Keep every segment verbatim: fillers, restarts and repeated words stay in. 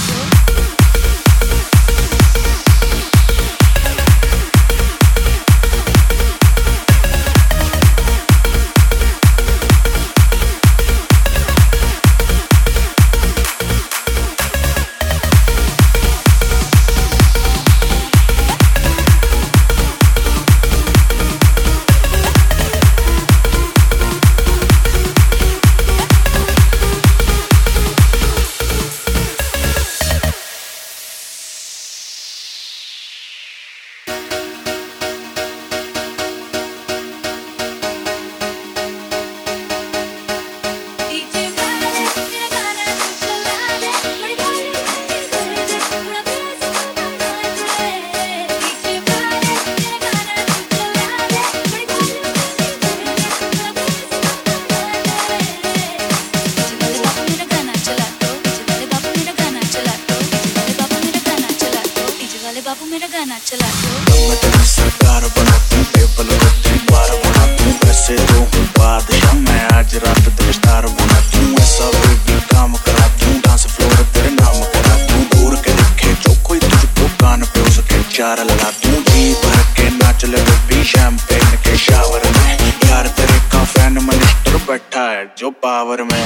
बाबू मेरा गाना चला दो। मैं तेरी सरकार बना दूं, टेबल को दीवार बना दूं, वैसे तो हूँ बादशाह मैं, आज रात तेरे स्टार बना दूं, ऐसा भी काम करा दूं, डांस फ्लोर तेरे नाम करा दूं, दूर के दिखे जो कोई तुझको कान पे उसके चार लगा दूं, जी भर के नाच ले बेबी शैंपेन के शावर में, यार तेरे का फैन मिनिस्टर बैठा है जो पावर में।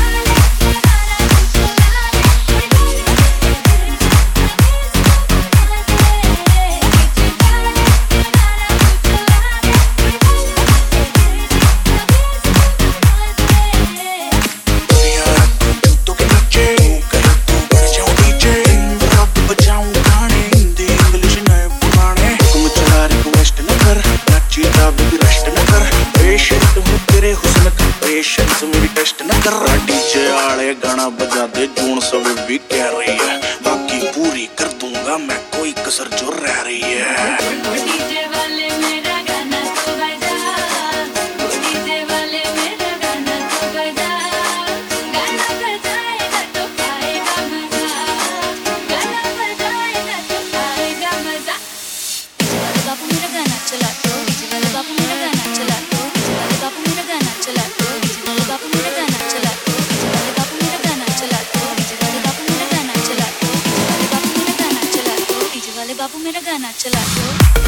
मेरी टेस्ट न कर रहा डीजे आले गाना बजा दे, जून सब भी कह रही है, बाकी पूरी कर दूंगा मैं कोई कसर जो रह रही है। डीजे वाले मेरा गाना तो बजा, डीजे वाले मेरा गाना तो बजा, गाना बजाएगा तो आएगा मजा, गाना बजाएगा तो आएगा मजा। बाबू मेरा गाना चला दो, डीजे वाले बाबू मेरा गाना चला दो, डीजे वाले बाबू मेरा गाना चला दो, बाबू मेरा गाना चला दो, बाबू मेरा गाना चला दो, डीजे वाले बाबू मेरा गाना चला दो, बाबू मेरा गाना चला दो, डीजे वाले बाबू मेरा गाना चला दो।